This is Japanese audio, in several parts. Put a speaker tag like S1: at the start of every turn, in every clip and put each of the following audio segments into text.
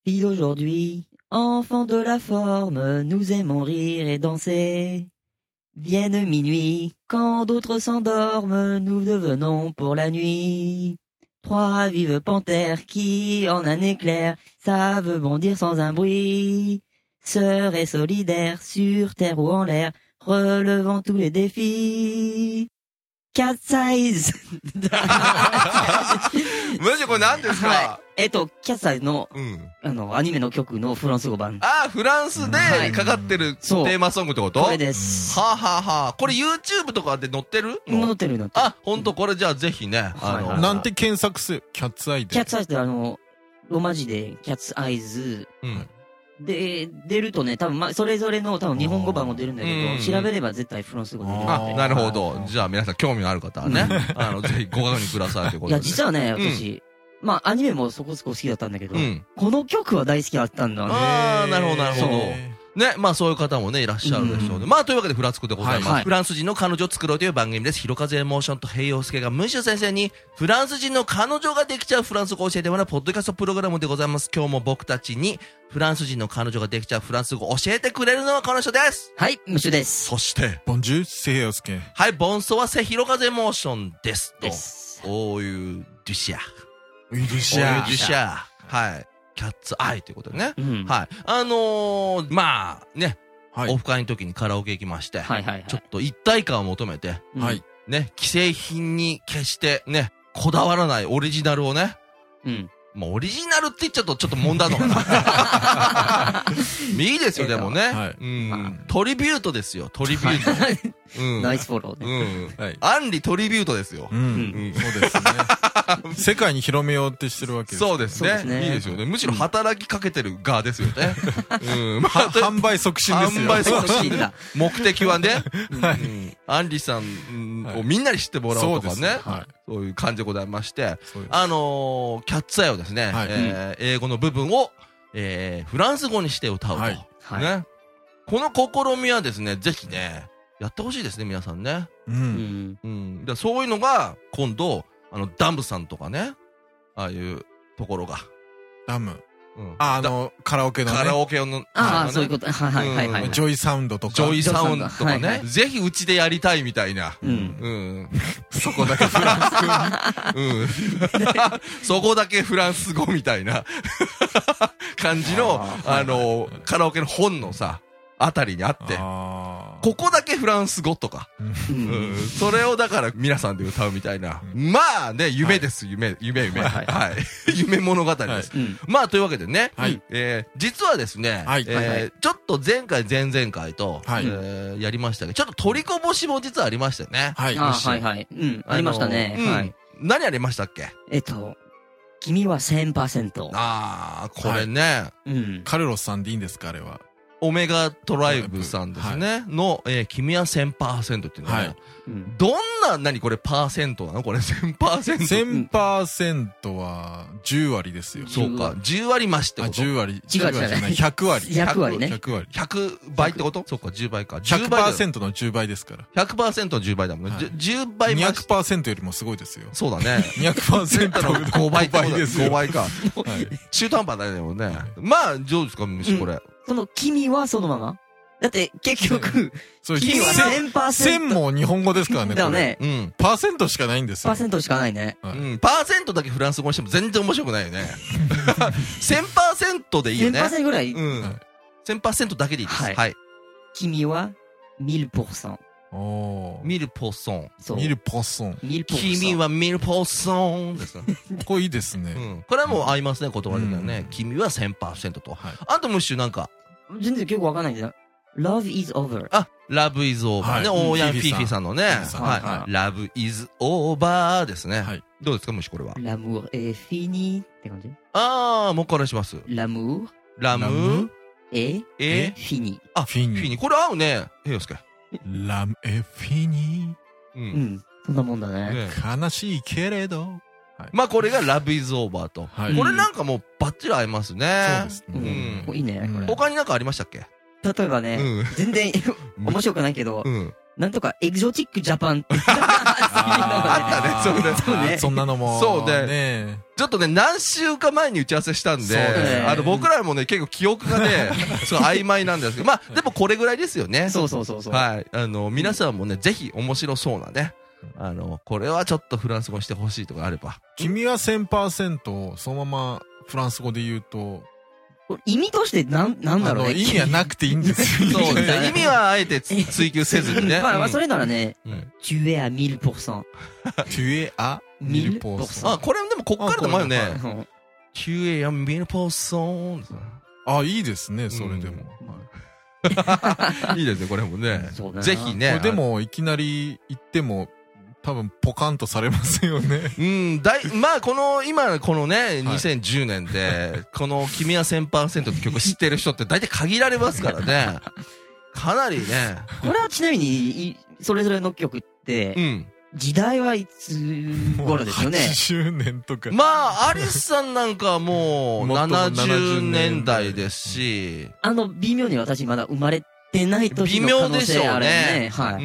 S1: Filles d'aujourd'hui, enfants de la forme, nous aimons rire et danser. Vienne minuit, quand d'autres s'endorment, nous devenons pour la nuit. Trois vives panthères qui, en un éclair, savent bondir sans un bruit. Sœurs et solidaires, sur terre ou en l'air, relevant tous les défis. Cat size
S2: マジこれ何ですか？
S1: はい。キャッサイズの、
S2: うん。
S1: アニメの曲のフランス語版。
S2: ああ、フランスでかかってるテーマソングってこと？
S1: これです。
S2: はあ、はあはあ、これ YouTube とかで載ってるの？
S1: 載ってる。
S2: あ、ほんとこれじゃあぜひね。
S3: なんて検索する？キャッツアイで。
S1: キャッツアイズってローマ字でキャッツアイズ。
S2: うん。
S1: で、出るとね、多分それぞれの多分日本語版も出るんだけど、調べれば絶対フランス語で出る。
S2: あ、なるほど。じゃあ皆さん興味のある方はね、ぜひご確認くださいということで。
S1: いや、実はね、私、アニメもそこそこ好きだったんだけど、この曲は大好きだったんだね。
S2: ああ、なるほど、なるほど。ね、そういう方もね、いらっしゃるでしょうね。というわけで、フラツクでございます。フランス人の彼女を作ろうという番組です。ひろかずエモーションと平洋介がムッシュ先生に、フランス人の彼女ができちゃうフランス語を教えてもらうポッドキャストプログラムでございます。今日も僕たちに、フランス人の彼女ができちゃうフランス語を教えてくれるのはこの人です。
S1: はい、ムッシュです。
S2: そして、
S3: ボンジューセ平洋介。
S2: はい、ボンソワセひろかずエモーションです。
S1: です。
S2: おーゆデュシャ。
S3: デュシャ。
S2: デュシャ。はい。キャッツアイということでね。はい。ね。オフ会の時にカラオケ行きまして。ちょっと一体感を求めて。はい。ね。既製品に決してね、こだわらないオリジナルをね。オリジナルって言っちゃうとちょっと問題なのかな。いいですよ、でもね。トリビュートですよ、トリビュート。
S1: ナイスフォロー
S2: ね。アンリトリビュートですよ。
S3: そうですね。世界に広めようってしてるわけです。
S2: そうですね。いいですよね。むしろ働きかけてる側ですよね。
S3: 販売促進ですよ。
S2: 販売促進だ。目的はね、アンリさんをみんなに知ってもらおうとかね。そういう感じでございまして、キャッツアイをですね、英語の部分を、フランス語にして歌うと。ね。この試みはですね、ぜひね、やってほしいですね、皆さんね。そういうのが、今度、ダムさんとかね、ああいうところが。
S3: ダム。カラオケのね。
S2: カラオケの。
S1: そういうこと。はい。
S3: ジョイサウンドとか。
S2: ジョイサウンドとかね。ぜひうちでやりたいみたいな。そこだけフランス。そこだけフランス語みたいな感じの、カラオケの本のさ、あたりにあって、ここだけフランス語とか、それをだから皆さんで歌うみたいな。夢です、夢。はい。夢物語です。というわけでね、実はですね、ちょっと前回、前々回と、やりましたけど、ちょっと取りこぼしも実はありましたよね。
S1: はい。ありましたね。
S2: 何ありましたっけ？
S1: 君は 1000%。
S2: これね。
S3: カルロスさんでいいんですか、あれは。
S2: オメガトライブさんですね。の、君は 1000% っていうのは、どんな、これパーセントなのこれ 1000%。
S3: 1000% は10割ですよ。
S2: そうか。10割増しってこと？
S3: 10割。
S1: 違うじゃない。
S3: 100割。
S1: 100割ね。
S3: 100割。
S2: 100倍ってことそうか、10倍か。
S3: 100% の10倍ですから。
S2: 100% の10倍だもんね。10倍増し。
S3: 200% よりもすごいですよ。
S2: そうだね。
S3: 200% の
S2: 5倍
S3: ですよ。
S2: 5倍か。中途半端だよね。どうですか、虫これ。
S1: その君はそのままだって結局、君は 1000%。
S3: 1000も日本語ですからね。
S1: だよね。
S3: パーセントしかないんですよ。
S1: パーセントしかないね。
S2: パーセントだけフランス語にしても全然面白くないよね。1000% でいいよね。
S1: 1000% ぐらい。
S2: 1000% だけでいいです。はい。
S1: 君は 1000%。
S2: 1000%。
S1: そう。
S3: 1000%。
S2: 君は1000%ですね。
S3: これいいですね。
S2: これはもう合いますね、言葉的にはね。君は 1000% と。あとムッシュなんか。
S1: 全然結構わかんないんだよ。Love is over.
S2: Love is over ね。オーヤンフィフィさんのね。Love is over ですね。どうですか、ムッシュこれは。
S1: L'amour est fini って感じ？
S2: もう一回お願いします。
S1: L'amour
S2: est
S1: fini.
S2: フィニ。これ合うね。平洋介。
S3: L'amour est fini.
S1: そんなもんだね。
S3: 悲しいけれど。
S2: これが Love is over と。これなんかもうバッチリ合いますね。
S3: そうですね。
S1: いいね。
S2: 他になんかありましたっけ？
S1: 例えばね、全然面白くないけど、なんとかエキゾチックジャパンって。
S2: あったね、
S3: そんなのも。
S2: そうね。 ちょっとね、何週間前に打ち合わせしたんで、
S3: そうです
S2: ね、僕らもね、結構記憶がね、そう曖昧なんですけど、まあ、でもこれぐらいですよね。
S1: そうそうそうそう。
S2: はい。皆さんもね、ぜひ面白そうなね、これはちょっとフランス語にしてほしいとかあれば。
S3: 君は 1000% をそのままフランス語で言うと、
S1: 意味としてなんだろうね。
S3: 意味はなくていいんですよ。
S2: そうですね。意味はあえて追求せずにね。
S1: まあ、それならね、tu es à 1000%。
S3: tu es à 1000%。
S2: あ、これでもこっからでもあるよね。tu es à 1000%。
S3: あ、いいですね、それでも。
S2: いいですね、これもね。ぜひね。
S3: でも、いきなり言っても、多分ポカンとされますよね。
S2: まあ今このね、2010年で、この君は 1000% って曲知ってる人って大体限られますからね。かなりね。
S1: これはちなみに、それぞれの曲って、時代はいつ頃ですよね。
S3: 80年とか。
S2: まあ、アリスさんなんかはもう70年代ですし。
S1: 微妙に私まだ生まれてない年の可能性あるね。
S2: はい。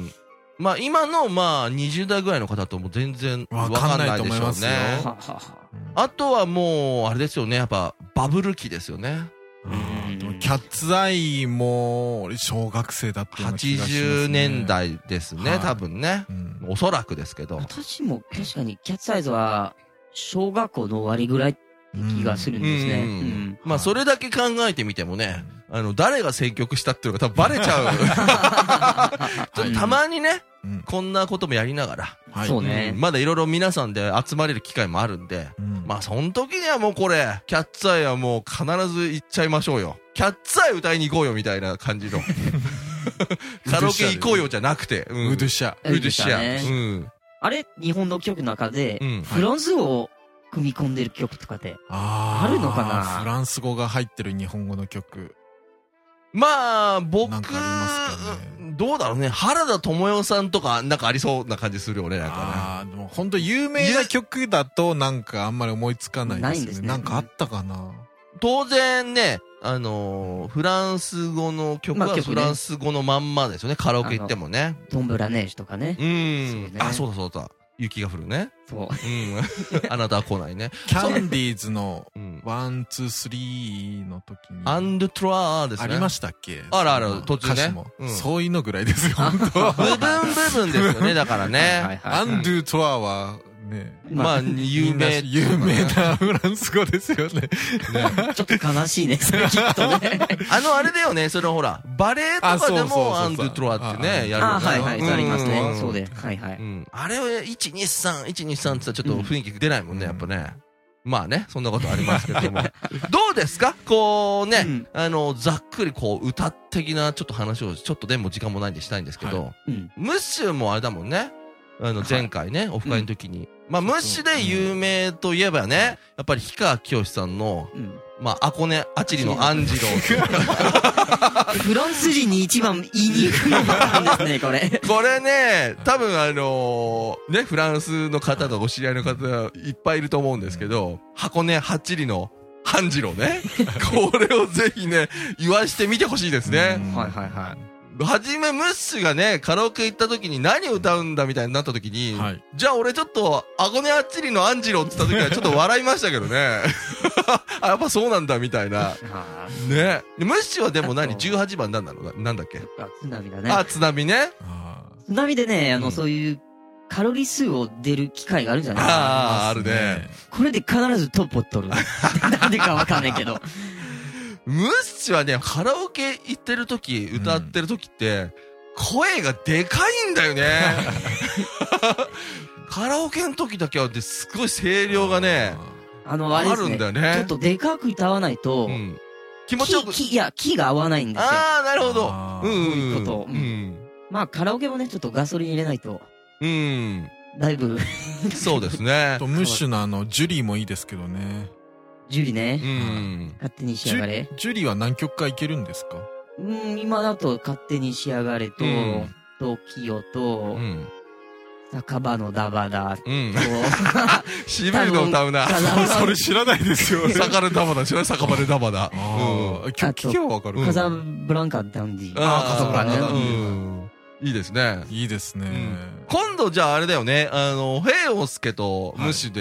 S2: まあ今の20代ぐらいの方とも全然わかんないでしょうね。あとはもう、あれですよね。やっぱバブル期ですよね。
S3: キャッツアイも小学生だったような気がしますね。
S2: 80年代ですね、多分ね。おそらくですけど。
S1: 私も確かにキャッツアイズは小学校の終わりぐらい気がするんですね。
S2: まあそれだけ考えてみてもね、誰が選曲したっていうのが多分バレちゃう。ちょっとたまにね、こんなこともやりながら。
S1: そうね。
S2: まだいろいろ皆さんで集まれる機会もあるんで、まあその時にはもうこれ、キャッツアイはもう必ず行っちゃいましょうよ。キャッツアイ歌いに行こうよみたいな感じの。カラオケ行こうよじゃなくて。
S3: ウドゥシャ。
S2: ウドゥシャ。
S1: あれ、日本の曲の中で、フランス語を組み込んでる曲とかってあるのかな。
S3: フランス語が入ってる日本語の曲。
S2: まあ、僕、
S3: ね、
S2: どうだろうね。原田知世さんとか、なんかありそうな感じするよね、なんか
S3: ね。でも本当有名な曲だとなんかあんまり思いつかないですね。ないんですね。なんかあったかな。
S2: 当然ね、フランス語の曲はフランス語のまんまですよね。カラオケ行ってもね。
S1: ドンブラネージュとかね。
S2: あ、そうだそうだ。雪が降るね。
S1: そう。
S2: あなたは来ないね。
S3: キャンディーズの、ワン、ツー、スリーの時に。
S2: アンドトラーですね。
S3: ありましたっけ？
S2: ある、途中ね。
S3: そういうのぐらいですよ、本当。
S2: 部分ですよね、だからね。
S3: アンドトラーは、ね。
S2: まあ、有名
S3: なフランス語ですよね。
S1: ちょっと悲しいね、それきっとね。
S2: あれだよね、ほら、バレエとかでもアンドゥトロワってね、やる
S1: の。はいはい、ありますね。そうで。はいはい。
S2: あれを1、2、3、1、2、3って言ったらちょっと雰囲気出ないもんね、やっぱね。まあね、そんなことありますけども。どうですかこうね、ざっくりこう、歌的なちょっと話を、ちょっとでも時間もないんでしたいんですけど、ムッシュもあれだもんね。前回ね、オフ会の時に。まあ、ムッシュで有名といえばね、やっぱり氷川きよしさんの、まあ、アコネ、アチリのアンジロー。
S1: フランス人に一番言いにくいのがあるんですね、これ。
S2: これね、多分ね、フランスの方とお知り合いの方いっぱいいると思うんですけど、箱根ハチリのハンジローね。これをぜひね、言わしてみてほしいですね。
S1: はいはいはい。
S2: はじめムッシュがね、カラオケ行った時に何を歌うんだみたいになった時に、じゃあ俺ちょっと、アゴネアッチリのアンジロって言った時はちょっと笑いましたけどね。あ、やっぱそうなんだみたいな。ね。ムッシュはでも18番なんだろうなんだっけ？
S1: 津波だね。
S2: あ、津波ね。
S1: 津波でね、そういうカロリー数を出る機会があるじゃないです
S2: か。あるね。
S1: これで必ずトップを取る。なんでかわかんないけど。
S2: ムッシュはね、カラオケ行ってる時、歌ってる時って、声がでかいんだよね。カラオケの時だけはすごい声量がね、あるんだよね。
S1: ちょっとでかく歌わないと、
S2: 気持ちよく。
S1: いや、キーが合わないんですよ。
S2: ああ、なるほど。
S1: そういうこと。まあ、カラオケもね、ちょっとガソリン入れないと。だいぶ。
S2: そうですね。
S3: ムッシュのジュリーもいいですけどね。
S1: ジュリね。勝手に仕上がれ。
S3: ジュリは何曲かいけるんですか？
S1: 今だと勝手に仕上がれと、トキヨと、酒場のダバダと、
S2: 渋いの歌うな。
S3: それ知らないですよ。
S2: 酒場でダバダ、知らない酒場でダバダ。
S3: 聞けばわかる。
S1: カザブランカダンディ。
S2: カザブランカね。いいですね。
S3: いいですね。
S2: 今度じゃああれだよね、ヘイオスケとムッシュで、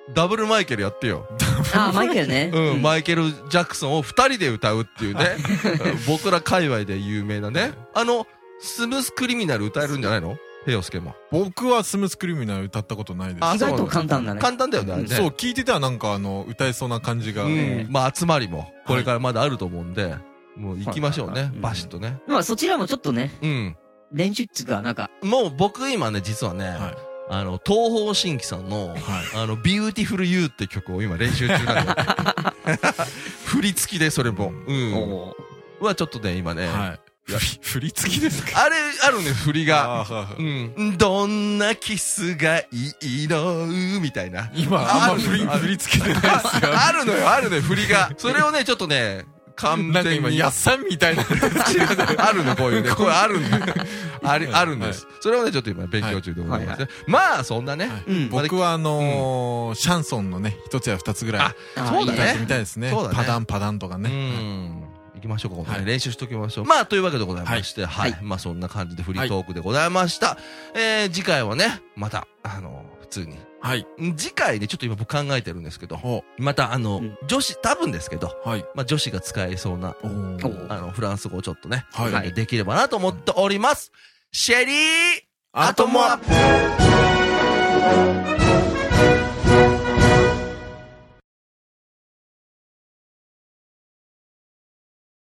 S2: ダブルマイケルやってよ。
S1: マイケルね。
S2: うん、マイケル・ジャクソンを二人で歌うっていうね。僕ら界隈で有名なね。スムースクリミナル歌えるんじゃないの？平洋介も。
S3: 僕はスムースクリミナル歌ったことないです。
S1: 意外と簡単だね。
S2: 簡単だよね、あれね。
S3: そう、聞いてたらなんか歌えそうな感じが。
S2: まあ集まりも、これからまだあると思うんで、もう行きましょうね、バシッとね。
S1: まあそちらもちょっとね、練習っつうか、なんか。
S2: もう僕今ね、実はね、東方神起さんの、ビューティフルユーって曲を今練習中なんだよ。振り付きでそれも。はちょっとね、今ね、
S3: 振り付きですか？
S2: あれ、あるね、振りが。どんなキスがいいのみたいな。
S3: 今、あんま振り付けてないですよ。
S2: あるのよ、あるね、振りが。それをね、ちょっとね、完全に。
S3: 今、やっさんみたいな。
S2: あるの、こういうね。これあるんだ。あるんです。それをね、ちょっと今勉強中でございますね。まあ、そんなね。
S3: 僕はシャンソンのね、一つや二つぐらい。
S2: そうだね。
S3: みたいですね。パダンとかね。
S2: 行きましょうか、練習しときましょう。まあ、というわけでございまして、まあ、そんな感じでフリートークでございました。次回はね、また、普通に。次回ね、ちょっと今僕考えてるんですけど、また女子、多分ですけど、まあ、女子が使えそうな、フランス語をちょっとね、できればなと思っております。シェリー、アトモアップ